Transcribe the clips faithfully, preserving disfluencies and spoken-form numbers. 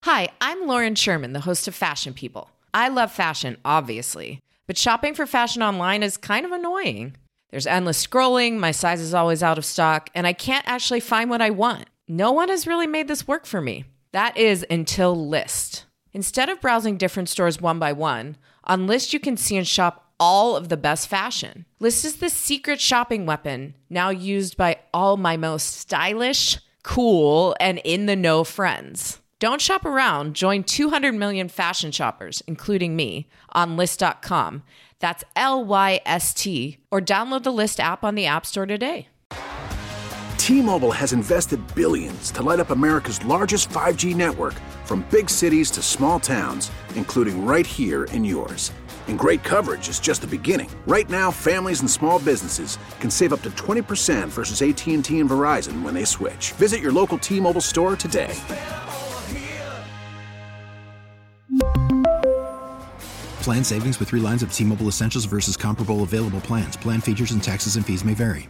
Hi, I'm Lauren Sherman, the host of Fashion People. I love fashion, obviously, but shopping for fashion online is kind of annoying. There's endless scrolling, my size is always out of stock, and I can't actually find what I want. No one has really made this work for me. That is until Lyst. Instead of browsing different stores one by one, on Lyst you can see and shop all of the best fashion. Lyst is the secret shopping weapon, now used by all my most stylish, cool, and in-the-know friends. Don't shop around. Join two hundred million fashion shoppers, including me, on Lyst dot com. That's L Y S T. Or download the Lyst app on the App Store today. T-Mobile has invested billions to light up America's largest five G network, from big cities to small towns, including right here in yours. And great coverage is just the beginning. Right now, families and small businesses can save up to twenty percent versus A T and T and Verizon when they switch. Visit your local T-Mobile store today. Plan savings with three lines of T-Mobile Essentials versus comparable available plans. Plan features and taxes and fees may vary.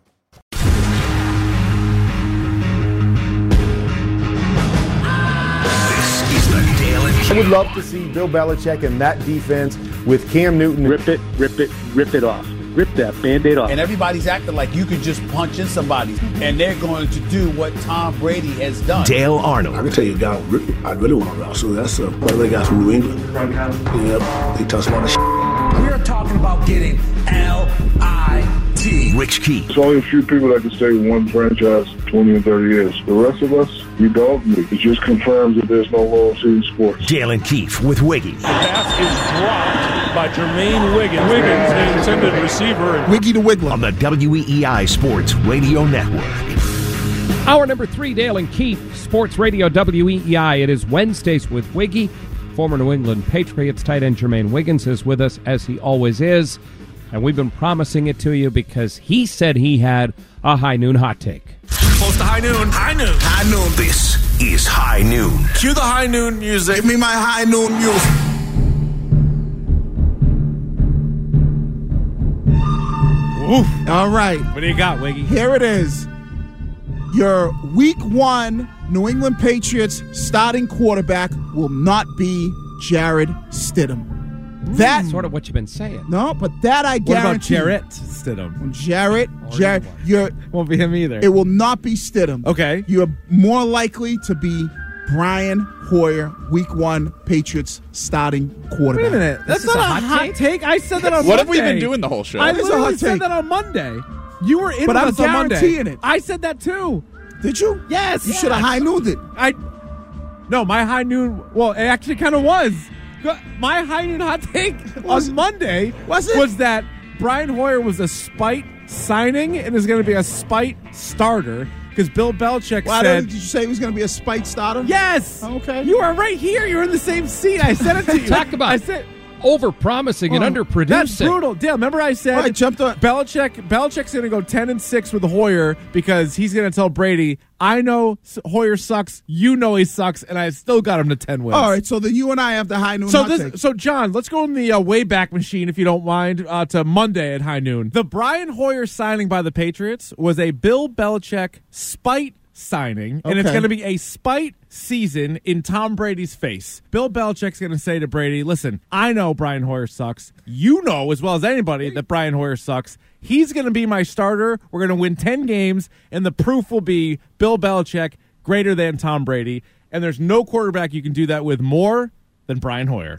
This is the Dale and Keith. I would love to see Bill Belichick in that defense with Cam Newton. Rip it, rip it, rip it off. Rip that Band-Aid off. And everybody's acting like you could just punch in somebody, and they're going to do what Tom Brady has done. Dale Arnold. I can tell you a guy I really want to wrestle. That's a one of the guys from New England. Yep, they touch a lot of shit. We're talking about getting L I T. Rich Keith. There's only a few people that can stay with one franchise twenty and thirty years. The rest of us, we dog meat. It just confirms that there's no loyalty in sports. Dale and Keith with Wiggy. The pass is dropped by Jermaine Wiggins. Wiggins, the intended receiver. Wiggy to Wiggler. On the W E E I Sports Radio Network. Hour number three, Dale and Keith, Sports Radio W E E I. It is Wednesdays with Wiggy. Former New England Patriots tight end Jermaine Wiggins is with us, as he always is. And we've been promising it to you because he said he had a high noon hot take. Close to high noon. High noon. High noon. This is High Noon. Cue the high noon music. Give me my high noon music. Oof. All right. What do you got, Wiggy? Here it is. Your week one New England Patriots starting quarterback will not be Jarrett Stidham. That That's sort of what you've been saying. No, but that I guarantee. What about Jarrett Stidham? Jarrett, Jarrett, you're won't be him either. It will not be Stidham. Okay. You're more likely to be Brian Hoyer, week one Patriots starting quarterback. Wait a minute. That's not a hot, hot take? take. I said that on what Monday. What have we been doing the whole show? I It's literally a hot said take. that on Monday. You were in But with I'm us on Monday. guaranteeing it. I said that too. Did you? Yes. You yes. should have high nooned it. I. No, my high noon. Well, it actually kind of was. My high noon hot take Was on it? Monday Was it? was that Brian Hoyer was a spite signing and is going to be a spite starter because Bill Belichick Why said. did you say he was going to be a spite starter? Yes. Okay. You are right here. You're in the same seat. I said it to you. Talk about I said. over-promising and Oh, underproducing. That's brutal. Dale, remember I said Oh, I jumped on. Belichick, Belichick's going to go ten and six with Hoyer because he's going to tell Brady, I know Hoyer sucks, you know he sucks, and I still got him to ten wins. All right, so then you and I have the high noon So, hot this, take. so John, let's go in the uh, Wayback Machine, if you don't mind, uh, to Monday at high noon. The Brian Hoyer signing by the Patriots was a Bill Belichick spite signing, and it's Okay. going to be a spite season in Tom Brady's face. Bill Belichick's going to say to Brady, listen, I know Brian Hoyer sucks. You know as well as anybody that Brian Hoyer sucks. He's going to be my starter. We're going to win ten games, and the proof will be Bill Belichick greater than Tom Brady, and there's no quarterback you can do that with more than Brian Hoyer.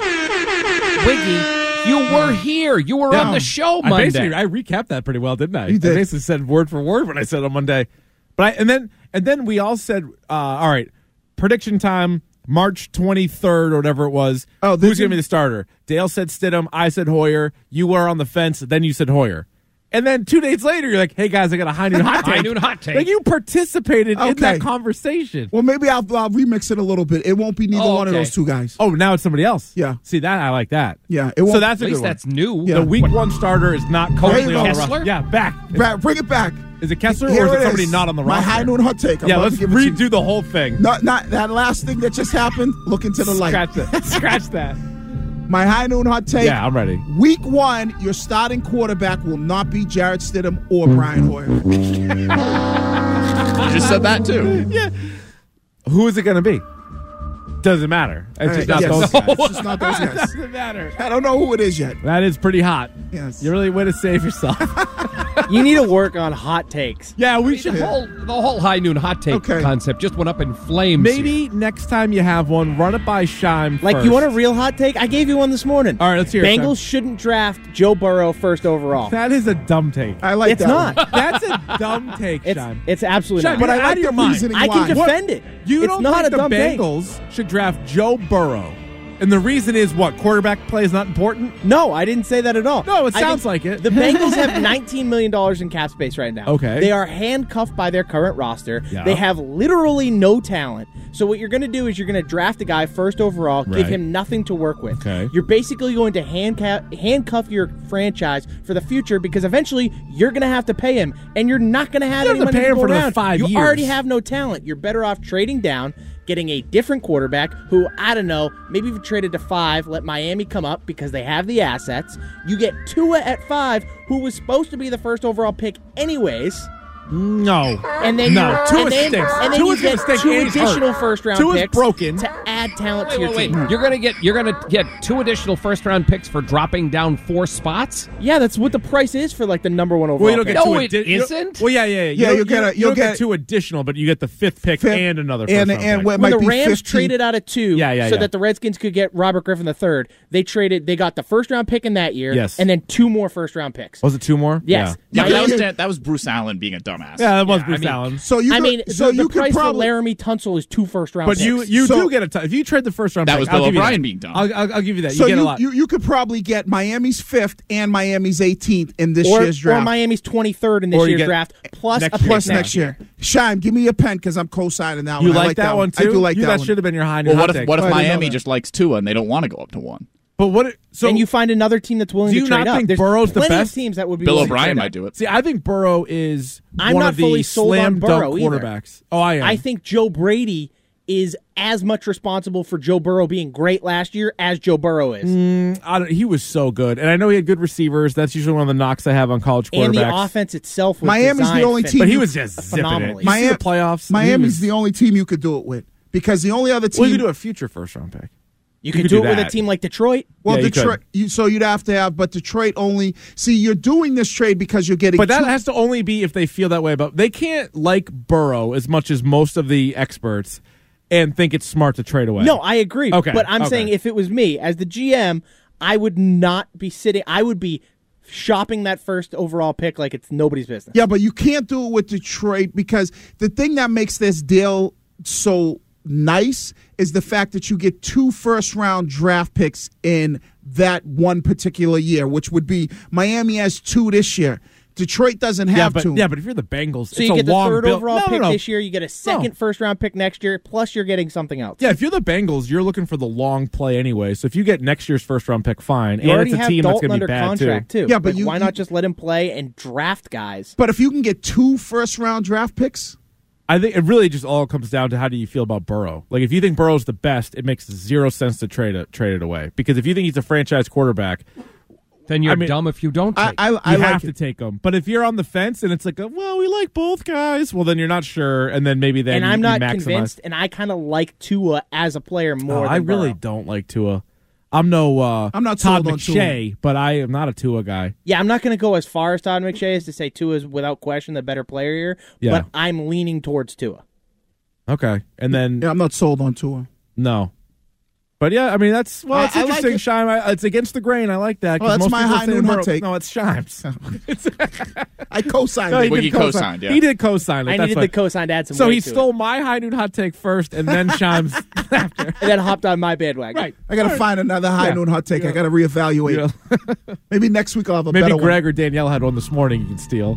Wiggy, you were here. You were Yeah. on the show I Monday. basically I recapped that pretty well, didn't I? You did. I basically said word for word what I said on Monday. But I, and then and then we all said, uh, all right, prediction time, March twenty-third or whatever it was. Oh, who's you- going to be the starter? Dale said Stidham. I said Hoyer. You were on the fence. Then you said Hoyer. And then two days later, you're like, hey, guys, I got a high noon hot take. High noon hot take. Like you participated in Okay. that conversation. Well, maybe I'll, I'll remix it a little bit. It won't be neither Oh, one of okay. those two guys. Oh, now it's somebody else. Yeah. See, that I like that. Yeah, it won't. So that's At a good least one. that's new. Yeah. The week one starter is not currently you on go. the roster. Kessler? Yeah, back. Bra- bring it back. Is it Kessler Here or is it it somebody is. not on the My roster? high noon hot take. I'm Yeah, about let's to give it to you. redo the whole thing. Not, not that last thing that just happened. Look into the light. Scratch that. Scratch that. My high noon hot take. Yeah, I'm ready. Week one, your starting quarterback will not be Jarrett Stidham or Brian Hoyer. You just said that too. Yeah. Who is it going to be? Doesn't matter. It's just Uh, not yes. those guys. It's just not those guys. Doesn't matter. I don't know who it is yet. That is pretty hot. Yes. You really way to save yourself. You need to work on hot takes. Yeah, we The should. whole, the whole high noon hot take Okay. concept just went up in flames. Maybe next time you have one, run it by Shime Like, first. you want a real hot take? I gave you one this morning. All right, let's hear it, Bengals Sam. shouldn't draft Joe Burrow first overall. That is a dumb take. I like It's that not. one. That's a dumb take, It's, Shime. it's absolutely Shime, not. But you're I out like of your the mind. reasoning I why. can defend it. You it's don't not think a the dumb take. Bengals should draft Joe Burrow? And the reason is what? Quarterback play is not important? No, I didn't say that at all. No, it I sounds think like it. The Bengals have nineteen million dollars in cap space right now. Okay. They are handcuffed by their current roster. Yeah. They have literally no talent. So what you're going to do is you're going to draft a guy first overall, give Right. him nothing to work with. Okay. You're basically going to handcuff, handcuff your franchise for the future because eventually you're going to have to pay him, and you're not going to have You any don't have to money pay him go for the around. five you years. already have no talent. You're better off trading down, getting a different quarterback who, I don't know, maybe if you traded to five, let Miami come up because they have the assets. You get Tua at five, who was supposed to be the first overall pick anyways. No. And then no. you, Tua and then, stinks. and then Tua's you gonna get stink two and he's hurt. additional first round Tua's picks broken. to add talent Wait, to your wait, wait. team. You're gonna get you're gonna get two additional first round picks for dropping down four spots. Yeah, that's what the price is for like the number one overall. Well, you don't pick. get No, two it addi- you don't- isn't. Well, yeah, yeah, yeah. Yeah, You you'll don't- get a- you you'll don't get get- two additional, but you get the fifth pick Fifth- and another first and round and pick. what when might the be Rams fifteen. traded out of two, Yeah, yeah, so yeah. that the Redskins could get Robert Griffin the third, they traded. They got the first round pick in that year, Yes. and then two more first round picks. Was it two more? Yes. Yeah, but that was Miami- Dan- that was Bruce Allen being a dumbass. Yeah, that was Yeah, Bruce I mean- Allen. So you I could, mean, so the, you the could price probably, for Laramie Tunsil is two first round But picks. you you So- do get a t- if you trade the first round That pick, was I'll Bill give you O'Brien that. being dumb. I'll, I'll, I'll give you that. So you get you, a lot. you you could probably get Miami's fifth and Miami's eighteenth in this or, year's draft. or Miami's twenty-third in this Or you year's get draft, plus next a pick plus next next year. Shime, give me a pen because I'm co-signing that you one. I like, that, one too? I do like you, that, that one. should have been your high. Well, hot what if take. what if Oh, I didn't know Miami that. just likes Tua and they don't want to go up to one? But what? So Then you find another team that's willing do to you trade not up. think There's Burrow's the plenty best? of teams that would be Bill willing to O'Brien trade might up. do it. See, I think Burrow is I'm one not of the fully sold slam on dunk Burrow either. quarterbacks. Oh, I am. I think Joe Brady is as much responsible for Joe Burrow being great last year as Joe Burrow is. Mm, I don't, he was so good, and I know he had good receivers. That's usually one of the knocks I have on college quarterbacks. And the offense itself was Miami's the designed only fin- team but he you- was just zipping it. phenomenally. You see Miami- the playoffs. he Miami's was- the only team you could do it with because the only other team. Well, you could do a future first round pick. You could could do, do it with a that. team like Detroit. Well, Yeah, you Detroit. You, so you'd have to have, but Detroit only. See, you're doing this trade because you're getting. But that two, has to only be if they feel that way about. They can't like Burrow as much as most of the experts and think it's smart to trade away. No, I agree. Okay, But I'm okay. saying if it was me as the G M, I would not be sitting. I would be shopping that first overall pick like it's nobody's business. Yeah, but you can't do it with Detroit because the thing that makes this deal so nice is the fact that you get two first round draft picks in that one particular year, which would be Miami has two this year. Detroit doesn't have yeah, but two. yeah, but if you're the Bengals, So it's you a get the long third build- overall no, pick no, no. this year. You get a second No. first round pick next year. Plus, you're getting something else. Yeah, if you're the Bengals, you're looking for the long play anyway. So if you get next year's first round pick, fine. You and already it's a have team that's Dalton going to under be bad contract too. too. Yeah, but Like, you- why you- not just let him play and draft guys? But if you can get two first round draft picks, I think it really just all comes down to how do you feel about Burrow. Like if you think Burrow's the best, it makes zero sense to trade it trade it away. Because if you think he's a franchise quarterback, Then you're I mean, dumb if you don't. I, Take. I, you I like have to it. take him. But if you're on the fence and it's like, a, well, we like both guys, well, then you're not sure, and then maybe then and you, I'm you not maximize. convinced. And I kind of like Tua as a player more. Oh, than I really Burrow. don't like Tua. I'm no uh, I'm not Todd sold on McShay, but I am not a Tua guy. Yeah, I'm not going to go as far as Todd McShay as to say Tua is without question the better player here. Yeah. But I'm leaning towards Tua. Okay, and then Yeah, I'm not sold on Tua. no. But yeah, I mean that's well, I- it's I like interesting. it. Shime, I, it's against the grain. I like that. 'cause Well, that's most my people high say noon hot Burrow- take. No, it's Shimes. I co-signed No, it. he Wiggy did co-sign. co-signed, yeah. He did co-sign it. I that's needed why. the cosign to add some So weight he to stole it. my high noon hot take first, and then Shimes after. and then hopped on my bandwagon. Right. I got to find another high Yeah. noon hot take. Yeah. I got to reevaluate. Yeah. Maybe next week I'll have a Maybe better Greg or Danielle had one this morning. You can steal.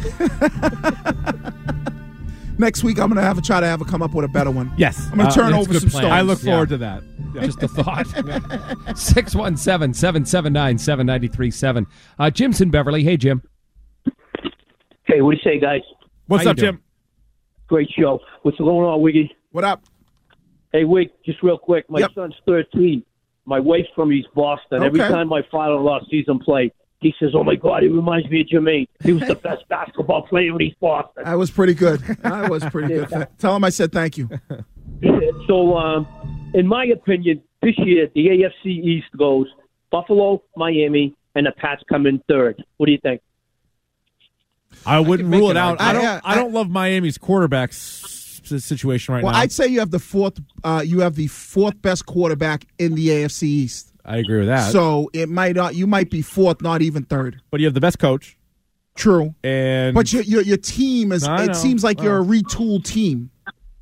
one. Next week I'm gonna have a try to have a come up with a better one. Yes, I'm gonna Uh, turn that's over good some plan. stones. I look Yeah. forward to that. Yeah. Just a thought. six one seven, seven seven nine, seven nine three seven. Uh, Jim's in Beverly. Hey, Jim. Hey, what do you say, guys? What's How up, you doing? Jim? Great show. What's going on, Wiggy? What up? Hey, Wig, just real quick. My Yep. son's thirteen. My wife's from East Boston. Every Okay. time my father-in-law sees him play, he says, "Oh my God, he reminds me of Jermaine. He was the best basketball player in East Boston." I was pretty good. I was pretty good. Tell him I said thank you. So, um, in my opinion, this year the A F C East goes Buffalo, Miami, and the Pats come in third. What do you think? I wouldn't I rule it out. I, I- don't. I- I, don't love Miami's quarterback s- s- situation right Well, now. I'd say you have the fourth. Uh, you have the fourth best quarterback in the A F C East. I agree with that. So it might not. You might be fourth, not even third. but you have the best coach, True. and But your your, your team is. No, I it know. seems like you're a Oh. retooled team.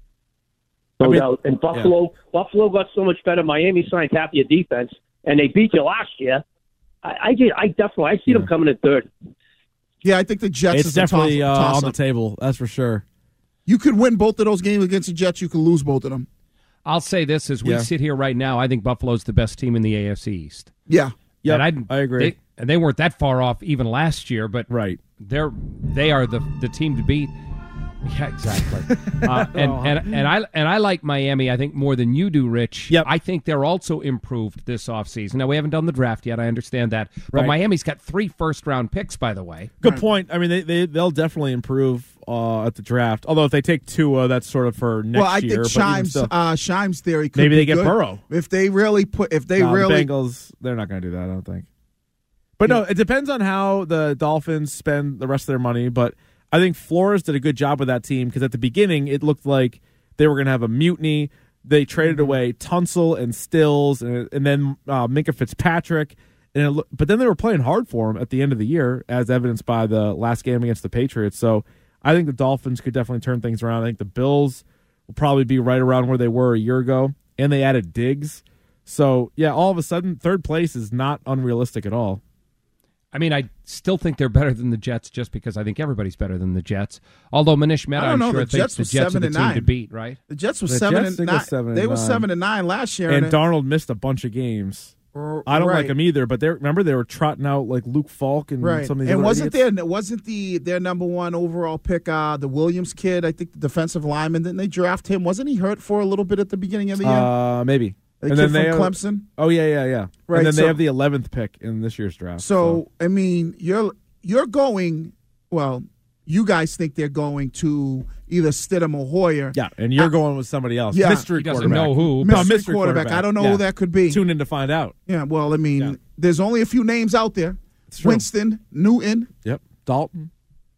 No I mean- doubt. And Buffalo, Buffalo got so much better. Miami signed half your defense, and they beat you last year. I, I, get, I definitely, I see them coming in third. Yeah, I think the Jets. it's is a definitely toss, uh, toss on the up. table. That's for sure. You could win both of those games against the Jets. You could lose both of them. I'll say this: as we Yeah. sit here right now, I think Buffalo's the best team in the A F C East. Yeah. Yep, And I agree. They, and they weren't that far off even last year, but Right. they're they are the the team to beat. Yeah, exactly. uh, and, and and I and I like Miami. I think more than you do, Rich. Yep. I think they're also improved this offseason. Now we haven't done the draft yet. I understand that, but Right. Miami's got three first round picks. By the way, Good point. I mean, they, they, they'll definitely improve uh, at the draft. Although if they take Tua, that's sort of for next well, I year. think but even Shimes still- uh, Shimes theory could Maybe be they get good. Burrow. If they really put. If they No, really. the Bengals, they're not going to do that, I don't think. But no, it depends on how the Dolphins spend the rest of their money. But I think Flores did a good job with that team because at the beginning it looked like they were going to have a mutiny. They traded away Tunsil and Stills and, and then uh, Minka Fitzpatrick. And it, loo- but then they were playing hard for him at the end of the year, as evidenced by the last game against the Patriots. So I think the Dolphins could definitely turn things around. I think the Bills will probably be right around where they were a year ago. And they added Diggs. So, yeah, all of a sudden, third place is not unrealistic at all. I mean, I still think they're better than the Jets, just because I think everybody's better than the Jets. Although Manish Mehta, I don't I'm know. sure The thinks Jets the was Jets are seven the and team nine. to beat, right? The Jets was The seven Jets, and they go nine. seven they and were nine. seven and nine last year. And it- Darnold missed a bunch of games. R- I don't right. like him either, but they remember they were trotting out like Luke Falk and Right, some of these and other wasn't idiots? there wasn't the their number one overall pick uh, the Williams kid? I think the defensive lineman. Didn't they draft him? Wasn't he hurt for a little bit at the beginning of the year? Uh, maybe. The and kid then they from have- Clemson. Oh yeah, yeah, yeah. Right, And then so- they have the eleventh pick in this year's draft. So, I mean, you're you're going. Well, you guys think they're going to either Stidham or Hoyer. yeah, and you're going with somebody else. yeah. mystery He doesn't quarterback. know who. No, Mystery mystery quarterback. I don't know who Yeah. that could be. Tune in to find out. Yeah, well, I mean, Yeah. there's only a few names out there. true. Winston, Newton. Yep, Dalton.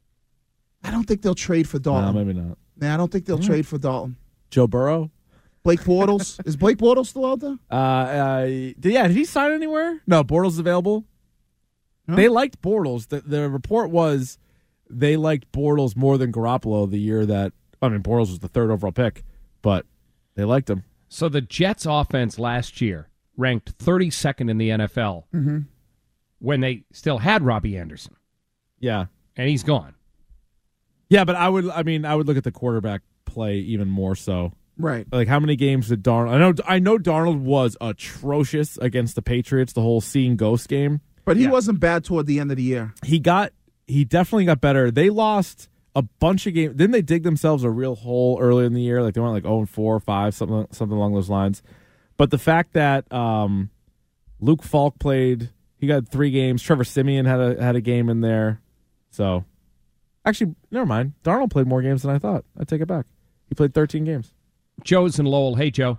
I don't think they'll trade for No, Dalton. maybe not. Nah, I don't think they'll trade for Dalton. Joe Burrow. Blake Bortles. Is Blake Bortles still out there? Uh, uh, did, yeah, did he sign anywhere? No, Bortles available. Huh? They liked Bortles. The, the report was they liked Bortles more than Garoppolo the year that. I mean, Bortles was the third overall pick, but they liked him. So the Jets' offense last year ranked thirty-second in the N F L Mm-hmm. when they still had Robbie Anderson, Yeah, and he's gone. yeah, but I would. I mean, I would look at the quarterback play even more so. Right. Like, how many games did Darnold? I know. I know Darnold was atrocious against the Patriots. The whole seeing ghost game. But he Yeah. wasn't bad toward the end of the year. He got. He definitely got better. They lost a bunch of games. Didn't they dig themselves a real hole earlier in the year? Like they went like oh and four or five, something something along those lines. But the fact that um, Luke Falk played, he got three games. Trevor Siemian had a had a game in there. So actually, never mind. Darnold played more games than I thought. I take it back. He played thirteen games. Joe's in Lowell. Hey, Joe.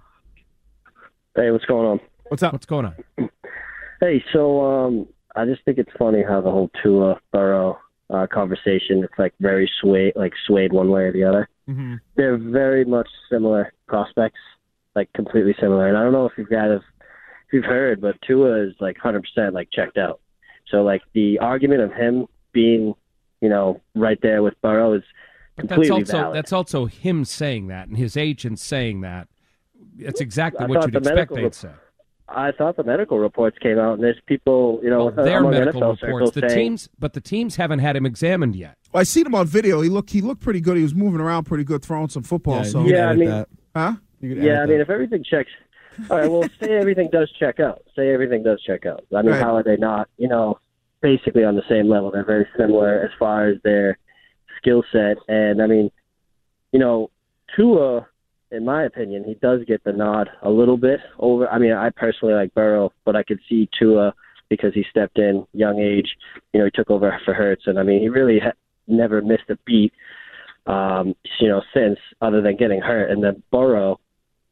Hey, what's going on? What's up? What's going on? Hey, so um, I just think it's funny how the whole Tua Burrow uh, conversation, it's like very swayed, like swayed one way or the other. Mm-hmm. They're very much similar prospects, like completely similar. And I don't know if you've got if you've heard, but Tua is like one hundred percent like checked out. So like the argument of him being, you know, right there with Burrow is But completely that's also valid. that's also him saying that and his agent saying that. It's exactly I what thought you'd the expect medical they'd rep- say. I thought the medical reports came out, and there's people, you know, Well, their among medical N F L reports. circles The saying, teams, but the teams haven't had him examined yet. Well, I seen him on video. He looked he looked pretty good. He was moving around pretty good, throwing some football. Yeah, so you can Yeah, I edit mean- that. huh? You can yeah, edit I mean, that. if everything checks, all right, well, say everything does check out. Say everything does check out. I mean, Right. how are they not, you know, basically on the same level? They're very similar as far as their skill set. And, I mean, you know, Tua, in my opinion, he does get the nod a little bit over. I mean, I personally like Burrow, but I could see Tua because he stepped in young age. You know, he took over for Hurts, and I mean, he really ha- never missed a beat, um, you know, since other than getting hurt. And then Burrow,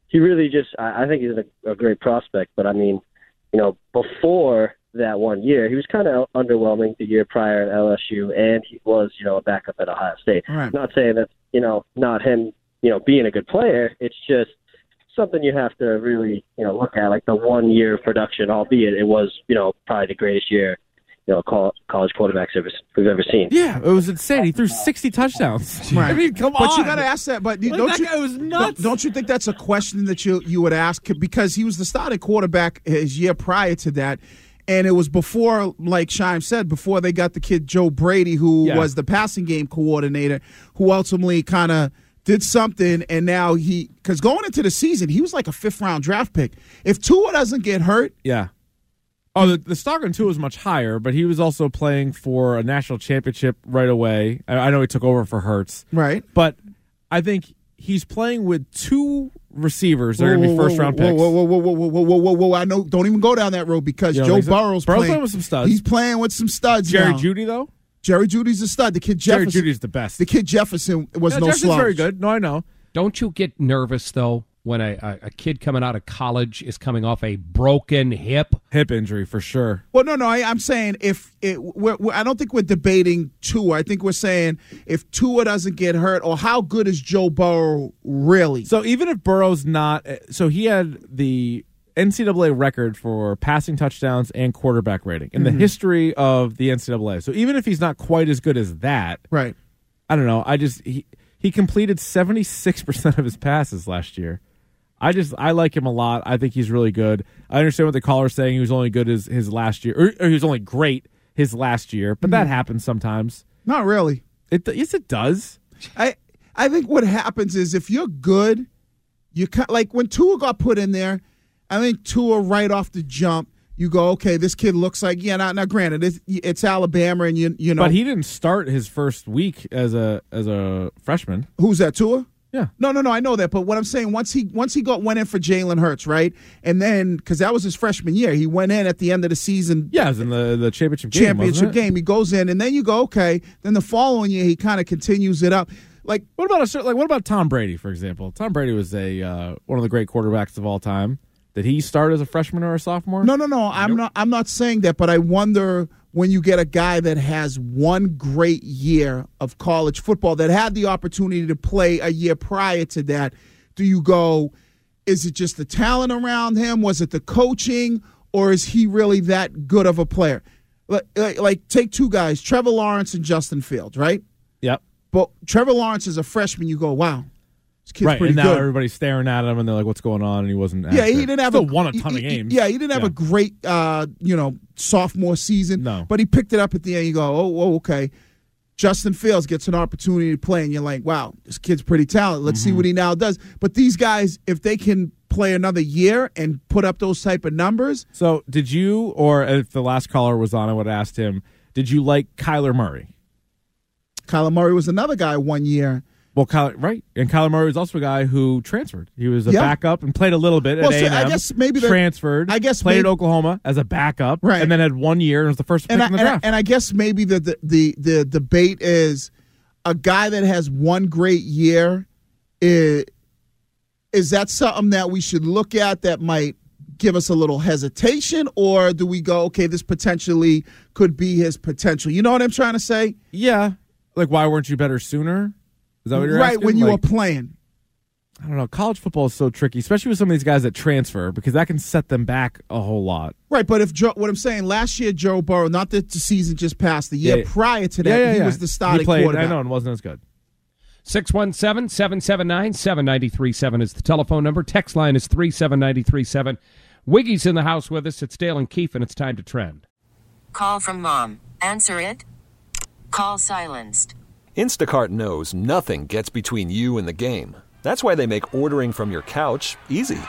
he really just, I, I think he's a, a great prospect. But I mean, you know, before that one year, he was kind of underwhelming the year prior at L S U, and he was, you know, a backup at Ohio State. Right. Not saying that, you know, not him, you know, being a good player. It's just something you have to really, you know, look at, like the one year of production, albeit it was, you know, probably the greatest year, you know, college quarterbacks ever, we've ever seen. Yeah, it was insane. He threw sixty touchdowns. Right. I mean, come but on. you got to ask that. But Like, don't that you, guy was nuts. Don't, don't you think that's a question that you you would ask? Because he was the starting quarterback his year prior to that. And it was before, like Shime said, before they got the kid Joe Brady, who Yeah. was the passing game coordinator, who ultimately kind of did something. And now he, because going into the season, he was like a fifth round draft pick. If Tua doesn't get hurt, Yeah. Oh, the, the stock on two was much higher, but he was also playing for a national championship right away. I, I know he took over for Hurts. Right. But I think he's playing with two receivers that are going to be Whoa, whoa, first round whoa, picks. Whoa, whoa, whoa, whoa, whoa, whoa, whoa, whoa, whoa! I know. Don't even go down that road because You don't Joe think so? Burrow's Burrow's playing playing with some studs. He's playing with some studs. Jerry now. Jeudy, though? Jerry Judy's a stud. The kid Jerry Jefferson. Judy's the best. The kid Jefferson was Yeah, no Jefferson's slouch. very good. No, I know. Don't you get nervous, though, when a, a, a kid coming out of college is coming off a broken hip? Hip injury, for sure. Well, no, no. I, I'm saying if it, we're, we're, I don't think we're debating Tua. I think we're saying if Tua doesn't get hurt, or how good is Joe Burrow really? So even if Burrow's not, so he had the N C double A record for passing touchdowns and quarterback rating in Mhm. the history of the N C double A. So even if he's not quite as good as that, right? I don't know. I just he he completed seventy-six percent of his passes last year. I just I like him a lot. I think he's really good. I understand what the caller's saying. He was only good as his last year, or, or he was only great his last year. But that Mhm. happens sometimes. Not really. It yes, it does. I I think what happens is if you're good, you ca- like when Tua got put in there. I think Tua right off the jump, you go, okay, this kid looks like yeah. Now, now granted, it's, it's Alabama, and you you know, But he didn't start his first week as a as a freshman. who's that Tua? Yeah. No, no, no. I know that, but what I'm saying, once he once he got went in for Jalen Hurts, right, and then because that was his freshman year, he went in at the end of the season. Yeah, it was in the, the championship game. championship wasn't it? game. He goes in, and then you go, okay. Then the following year, he kind of continues it up. Like What about a cer- like what about Tom Brady, for example? Tom Brady was a uh, one of the great quarterbacks of all time. Did he start as a freshman or a sophomore? no, no, no. I'm not. I'm not saying that, but I wonder when you get a guy that has one great year of college football that had the opportunity to play a year prior to that. Do you go? Is it just the talent around him? Was it the coaching, or is he really that good of a player? Like, like, like take two guys, Trevor Lawrence and Justin Fields, right? Yep. But Trevor Lawrence is a freshman. You go, wow, this kid's Right, pretty and now good. everybody's staring at him, and they're like, "What's going on?" And he wasn't. Yeah, as he good. didn't have Still a, won a ton he- of he- games. Yeah, he didn't have Yeah. a great, uh, you know, sophomore season. No. But he picked it up at the end. You go, oh, oh, okay. Justin Fields gets an opportunity to play, and you're like, wow, this kid's pretty talented. Let's see what he now does. But these guys, if they can play another year and put up those type of numbers, So, did you, or if the last caller was on, I would have asked him, did you like Kyler Murray? Kyler Murray was another guy one year. Well, Kyler, right, and Kyler Murray was also a guy who transferred. He was a Yeah. backup and played a little bit Well, at so A and M. I guess maybe the- transferred. I guess played maybe- at Oklahoma as a backup, Right. and then had one year and was the first pick And I, in the and, I, draft. and I guess maybe the, the the the debate is a guy that has one great year. Is, is that something that we should look at that might give us a little hesitation, or do we go, okay, this potentially could be his potential? You know what I'm trying to say? yeah, like why weren't you better sooner? Is that what you're right asking? when you Like, were playing. I don't know. College football is so tricky, especially with some of these guys that transfer, because that can set them back a whole lot. Right, but if Joe, what I'm saying, last year Joe Burrow, not that the season just passed, the year Yeah. prior to that, Yeah, yeah, he yeah. was the starting he played, quarterback. I know, and wasn't as good. six one seven, seven seven nine, seven nine three seven is the telephone number. Text line is three seven nine three seven. Wiggy's in the house with us. It's Dale and Keefe, and it's time to trend. Call from mom. Answer it. Call silenced. Instacart knows nothing gets between you and the game. That's why they make ordering from your couch easy.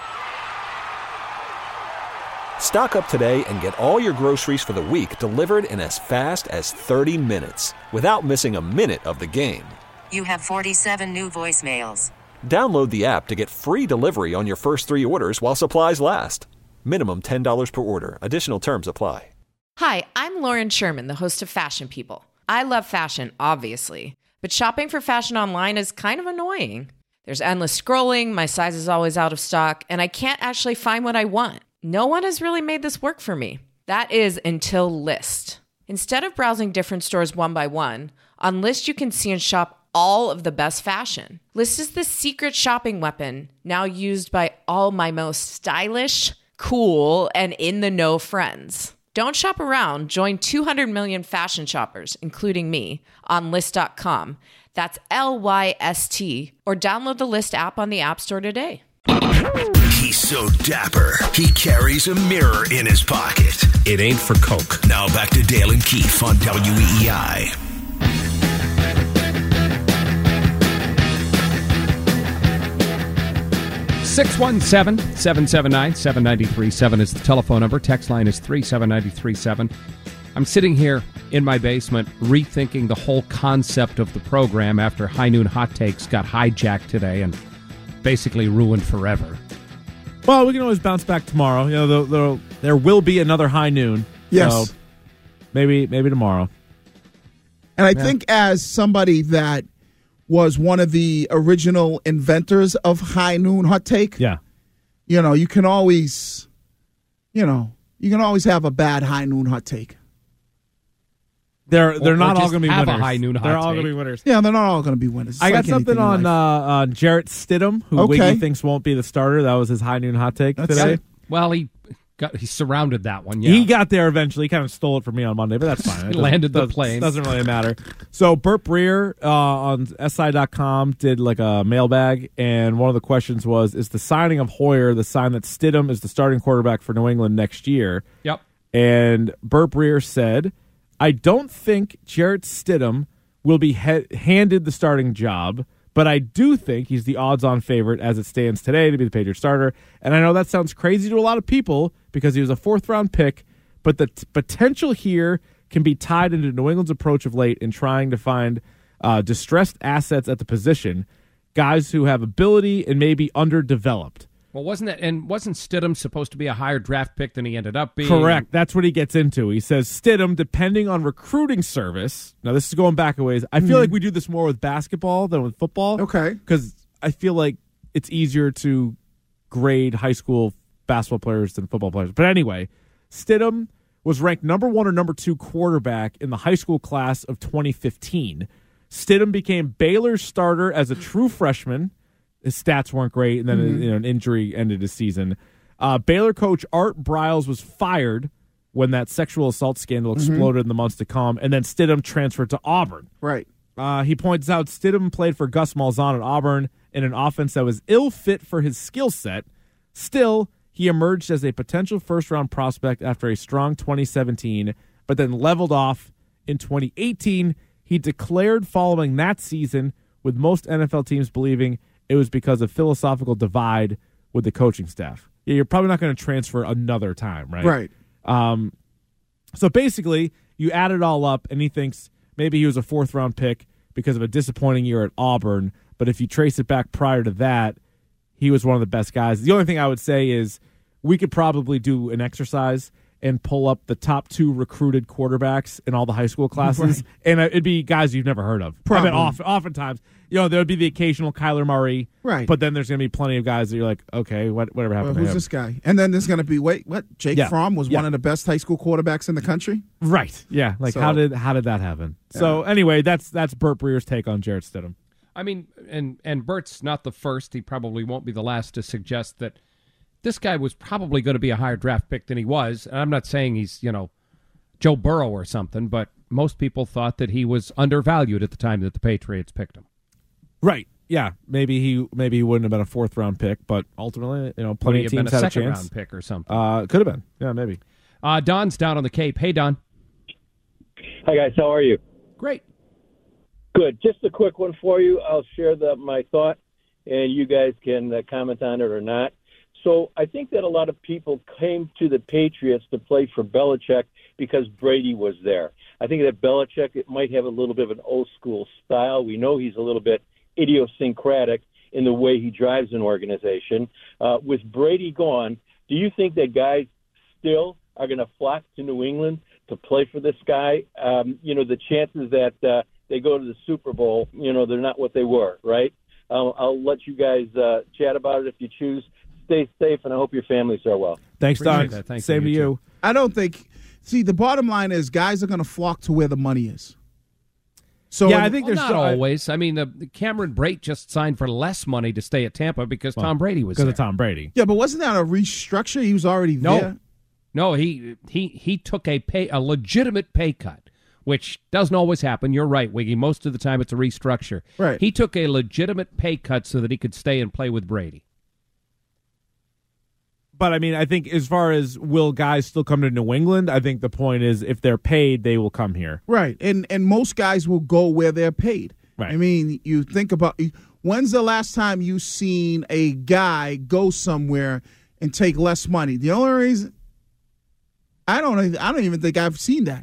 Stock up today and get all your groceries for the week delivered in as fast as thirty minutes without missing a minute of the game. You have forty-seven new voicemails. Download the app to get free delivery on your first three orders while supplies last. Minimum ten dollars per order. Additional terms apply. Hi, I'm Lauren Sherman, the host of Fashion People. I love fashion, obviously, but shopping for fashion online is kind of annoying. There's endless scrolling, my size is always out of stock, and I can't actually find what I want. No one has really made this work for me. That is until Lyst. Instead of browsing different stores one by one, on Lyst you can see and shop all of the best fashion. Lyst is the secret shopping weapon now used by all my most stylish, cool, and in-the-know friends. Don't shop around. Join two hundred million fashion shoppers, including me, on Lyst dot com. That's L Y S T. Or download the Lyst app on the App Store today. He's so dapper, he carries a mirror in his pocket. It ain't for Coke. Now back to Dale and Keith on W E E I. six one seven, seven seven nine, seven nine three seven is the telephone number. Text line is three seven nine three seven. I'm sitting here in my basement rethinking the whole concept of the program after High Noon Hot Takes got hijacked today and basically ruined forever. Well, we can always bounce back tomorrow. You know, there, there, there will be another High Noon. Yes. So maybe, maybe tomorrow. And I Yeah. think as somebody that was one of the original inventors of High Noon Hot Take, yeah, you know, you can always, you know, you can always have a bad High Noon Hot Take. They're they're Or- not or all just going to be have a winners. High Noon Hot They're all Take. going to be winners. Yeah, they're not all going to be winners. It's I got like something anything in on uh, life. uh, Jarrett Stidham, who Okay. Wiggy thinks won't be the starter. That was his High Noon Hot Take That's today. it. Well, he got he surrounded that one. Yeah, He got there eventually. He kind of stole it from me on Monday, but that's fine. It doesn't- landed the doesn't- plane. Doesn't really matter. So Burt Breer uh, on S I dot com did like a mailbag, and one of the questions was, is the signing of Hoyer the sign that Stidham is the starting quarterback for New England next year? Yep. And Burt Breer said, I don't think Jarrett Stidham will be he- handed the starting job, but I do think he's the odds-on favorite as it stands today to be the Patriot starter. And I know that sounds crazy to a lot of people because he was a fourth-round pick, but the t- potential here can be tied into New England's approach of late in trying to find uh, distressed assets at the position, guys who have ability and maybe underdeveloped. Well, wasn't that and wasn't Stidham supposed to be a higher draft pick than he ended up being? Correct. That's what he gets into. He says Stidham, depending on recruiting service. Now, this is going back a ways. I feel Mhm. like we do this more with basketball than with football. Okay. Because I feel like it's easier to grade high school basketball players than football players. But anyway, Stidham was ranked number one or number two quarterback in the high school class of twenty fifteen. Stidham became Baylor's starter as a true freshman. His stats weren't great, and then Mhm. you know, an injury ended his season. Uh, Baylor coach Art Briles was fired when that sexual assault scandal exploded in the months to come, and then Stidham transferred to Auburn. Right. Uh, he points out Stidham played for Gus Malzahn at Auburn in an offense that was ill fit for his skill set. Still, he emerged as a potential first-round prospect after a strong twenty seventeen, but then leveled off in twenty eighteen. He declared following that season, with most N F L teams believing it was because of philosophical divide with the coaching staff. Yeah, you're probably not going to transfer another time, right? Right. Um, so basically, you add it all up, and he thinks maybe he was a fourth-round pick because of a disappointing year at Auburn. But if you trace it back prior to that, he was one of the best guys. The only thing I would say is we could probably do an exercise and pull up the top two recruited quarterbacks in all the high school classes, Right. and it'd be guys you've never heard of. Probably. I mean, often, oftentimes, you know, there would be the occasional Kyler Murray, Right. But then there's going to be plenty of guys that you're like, okay, what, whatever Well, happened who's to him? this guy? And then there's going to be, wait, what? Jake Yeah. Fromm was Yeah. one of the best high school quarterbacks in the country? Right. Yeah. Like So- how did how did that happen? So anyway, that's that's Burt Breer's take on Jarrett Stidham. I mean, and and Bert's not the first. He probably won't be the last to suggest that this guy was probably going to be a higher draft pick than he was. And I'm not saying he's, you know, Joe Burrow or something, but most people thought that he was undervalued at the time that the Patriots picked him. Right. Yeah. Maybe he maybe he wouldn't have been a fourth round pick, but ultimately, you know, Would plenty he of have been teams a had a second chance. round pick or something? Uh, could have been. Yeah, maybe. Uh, Don's down on the Cape. Hey, Don. Hi, guys. How are you? Great. Good. Just a quick one for you. I'll share the, my thought, and you guys can uh, comment on it or not. So I think that a lot of people came to the Patriots to play for Belichick because Brady was there. I think that Belichick it might have a little bit of an old-school style. We know he's a little bit idiosyncratic in the way he drives an organization. Uh, with Brady gone, do you think that guys still are going to flock to New England to play for this guy? Um, you know, the chances that uh, they go to the Super Bowl, you know, they're not what they were, right? I'll, I'll let you guys uh, chat about it if you choose. Stay safe, and I hope your families are well. Thanks, Don. Same to you. I don't think. See, the bottom line is guys are going to flock to where the money is. So yeah, I think well, there's not always. I mean, the, the Cameron Brate just signed for less money to stay at Tampa because well, Tom Brady was because there. of Tom Brady. Yeah, but wasn't that a restructure? He was already no, there. No, he he he took a pay a legitimate pay cut, which doesn't always happen. You're right, Wiggy. Most of the time, it's a restructure. Right. He took a legitimate pay cut so that he could stay and play with Brady. But, I mean, I think as far as will guys still come to New England, I think the point is if they're paid, they will come here. Right, and and most guys will go where they're paid. Right. I mean, you think about, when's the last time you seen a guy go somewhere and take less money? The only reason, I don't, I don't even think I've seen that.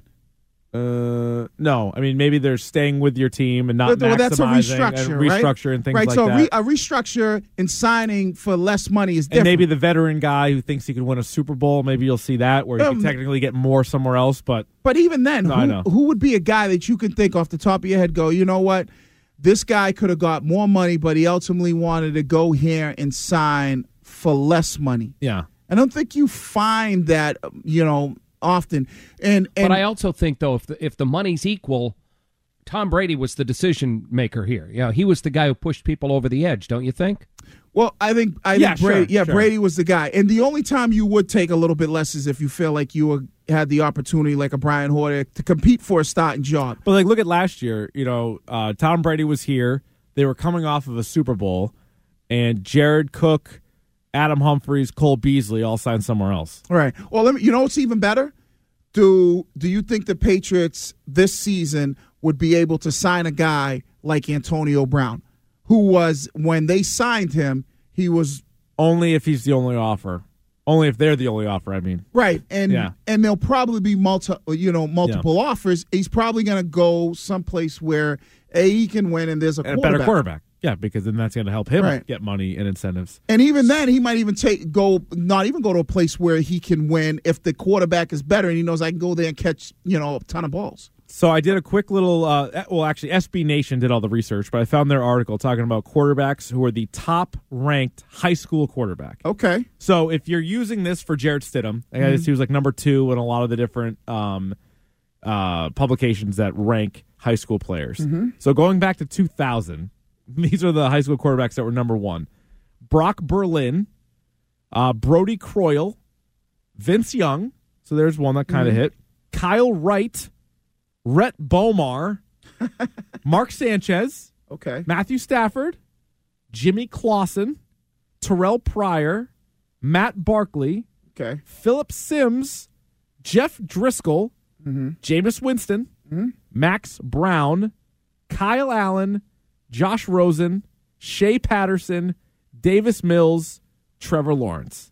Uh, no, I mean maybe they're staying with your team and not well, maximizing that's a restructure, and restructure right? and things right, like so that. Right, so re- a restructure and signing for less money is different. And maybe the veteran guy who thinks he could win a Super Bowl, maybe you'll see that where he um, can technically get more somewhere else. But but even then, no, who, who would be a guy that you can think off the top of your head, go, you know what, this guy could have got more money, but he ultimately wanted to go here and sign for less money. Yeah, I don't think you find that, you know, often. And, and but I also think though, if the, if the money's equal, Tom Brady was the decision maker here. Yeah, he was the guy who pushed people over the edge. Don't you think? Well, I think I yeah, think Brady, sure, yeah, sure. Brady was the guy. And the only time you would take a little bit less is if you feel like you were, had the opportunity, like a Brian Hoyer, to compete for a starting job. But like, look at last year. You know, uh, Tom Brady was here. They were coming off of a Super Bowl, and Jared Cook, Adam Humphries, Cole Beasley all signed somewhere else. All right. Well, let me, you know what's even better? Do do you think the Patriots this season would be able to sign a guy like Antonio Brown, who was, when they signed him, he was only if he's the only offer, only if they're the only offer. I mean, right, and yeah. and there'll probably be multi, you know, multiple yeah. offers. He's probably going to go someplace where a he can win and there's a, and a better quarterback. Yeah, because then that's going to help him right. get money and incentives. And even then, he might even take go not even go to a place where he can win if the quarterback is better and he knows I can go there and catch, you know, a ton of balls. So I did a quick little, uh, well, actually, S B Nation did all the research, but I found their article talking about quarterbacks who are the top-ranked high school quarterback. Okay. So if you're using this for Jarrett Stidham, I guess mm-hmm. he was like number two in a lot of the different um, uh, publications that rank high school players. Mm-hmm. So going back to two thousand, these are the high school quarterbacks that were number one. Brock Berlin, uh, Brody Croyle, Vince Young, so there's one that kind of mm-hmm. hit, Kyle Wright, Rhett Bomar, Mark Sanchez, okay, Matthew Stafford, Jimmy Clausen, Terrell Pryor, Matt Barkley, okay, Phillip Sims, Jeff Driscoll, mm-hmm. Jameis Winston, mm-hmm. Max Brown, Kyle Allen, Josh Rosen, Shea Patterson, Davis Mills, Trevor Lawrence.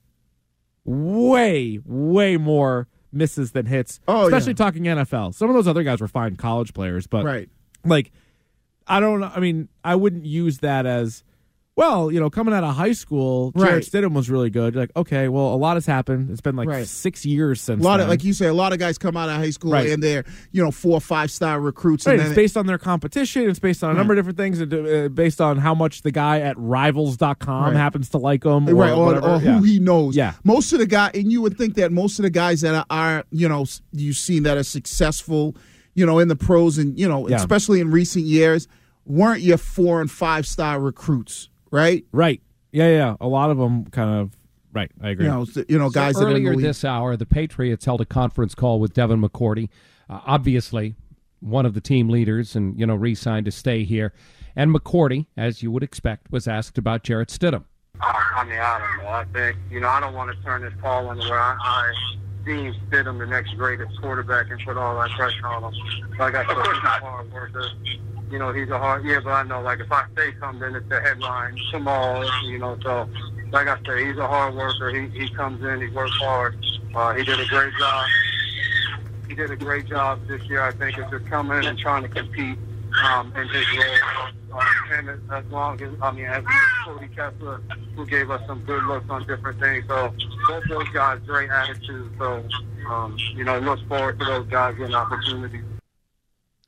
Way, way more misses than hits, oh, especially yeah. talking N F L. Some of those other guys were fine college players, but right. like, I don't know. I mean, I wouldn't use that as, well, you know, coming out of high school, Jarrett right. Stidham was really good. You're like, okay, well, a lot has happened. It's been like right. six years since a lot then. of, like you say, a lot of guys come out of high school right. and they're, you know, four or five star recruits. Right. And It's then based on their competition. It's based on a right. number of different things. Uh, based on how much the guy at rivals dot com right. happens to like them, or right, or, whatever. or yeah. who he knows. Yeah. Most of the guy, and you would think that most of the guys that are, are you know, you've seen that are successful, you know, in the pros and, you know, yeah. especially in recent years, weren't your four and five star recruits, right? Right. Yeah, yeah. A lot of them kind of, right, I agree. You know, you know guys so that are in earlier the league. this hour, the Patriots held a conference call with Devin McCourty, uh, obviously one of the team leaders, and, you know, re-signed to stay here. And McCourty, as you would expect, was asked about Jarrett Stidham. I mean, I don't know. I think, you know, I don't want to turn this call into where I, I deem Stidham the next greatest quarterback and put all that pressure on him. Like I said, he's a hard worker. You know, he's a hard, yeah, but I know, like, if I say something, it's the headline tomorrow, you know, so, like I said, he's a hard worker. He he comes in, he works hard. Uh, he did a great job. He did a great job this year, I think, of just coming in and trying to compete um, in his role. Uh, and as, as long as, I mean, as Cody Kessler, who gave us some good looks on different things. So, both those guys, great attitudes. So, um, you know, look forward to those guys getting opportunities.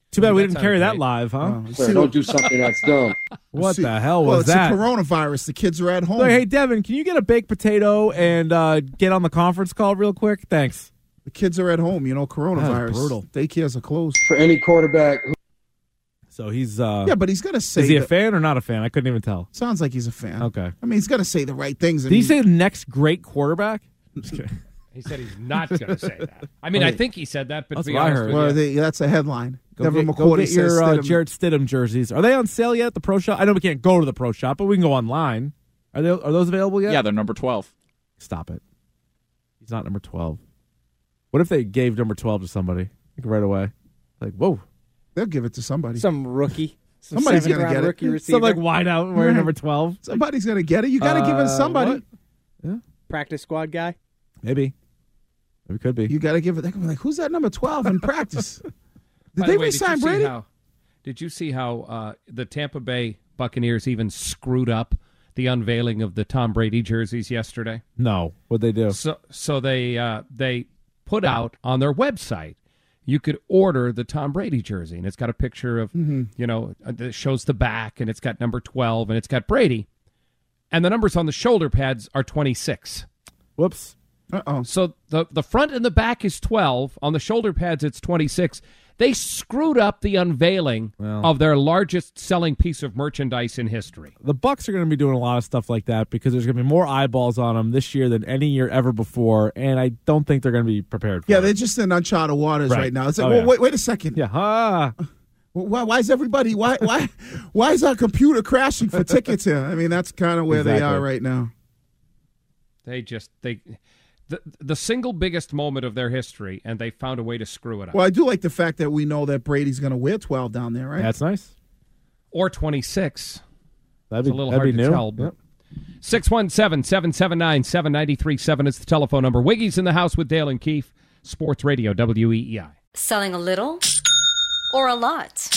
Too bad I mean, we that didn't sounded carry that great. live, huh? Oh, Sir, don't do something that's dumb. What See- the hell was well, it's that? a coronavirus. The kids are at home. Like, hey, Devin, can you get a baked potato and uh, get on the conference call real quick? Thanks. The kids are at home. You know, coronavirus. brutal. Daycares are closed. For any quarterback. Who- So he's uh, Yeah, but he's gonna say. is he a the- fan or not a fan? I couldn't even tell. Sounds like he's a fan. Okay. I mean, he's gonna say the right things. I Did he mean- say the next great quarterback? Just kidding. He said he's not going to say that. I mean, I think he said that, but That's to be what I honest heard. with Well, you, they, that's a headline. Go Devin get, go McCourty get your says uh, Stidham- Jarrett Stidham jerseys. Are they on sale yet at the pro shop? I know we can't go to the pro shop, but we can go online. Are they? Are those available yet? Yeah, they're number twelve. Stop it. He's not number twelve. What if they gave number twelve to somebody like right away? Like, whoa. They'll give it to somebody. Some rookie. Some Somebody's seventh gonna round get it. rookie receiver. Some like wide out wearing Yeah. number twelve. Somebody's gonna get it. You got to give it to Uh, somebody. what? Yeah, Practice squad guy. maybe. Maybe could be. You got to give it. They're gonna be like, who's that number twelve in practice? Did By they the way, resign did you see Brady? How, did you see how uh, the Tampa Bay Buccaneers even screwed up the unveiling of the Tom Brady jerseys yesterday? No. What'd they do? So, so they uh, they put out on their website, you could order the Tom Brady jersey, and it's got a picture of, Mm-hmm. you know, that shows the back, and it's got number twelve, and it's got Brady, and the numbers on the shoulder pads are twenty-six. Whoops. Uh-oh. So the the front and the back is twelve. On the shoulder pads, it's twenty-six. They screwed up the unveiling Well. of their largest selling piece of merchandise in history. The Bucks are going to be doing a lot of stuff like that because there's going to be more eyeballs on them this year than any year ever before, and I don't think they're going to be prepared for Yeah, it. they're just in uncharted waters right, Right. now. It's like, Oh, well, yeah. wait, wait a second. Yeah. Ah. Why, why is everybody? Why, why, why is our computer crashing for tickets here? I mean, that's kind of where they Exactly. are right now. They just they the the single biggest moment of their history, and they found a way to screw it up. Well, I do like the fact that we know that Brady's going to wear twelve down there, right? That's nice. Or twenty-six. That'd It's be a little that'd hard be to new. tell. But Yep. six one seven, seven seven nine, seven nine three seven is the telephone number. Wiggy's in the house with Dale and Keefe. Sports Radio, W E E I. Selling a little or a lot?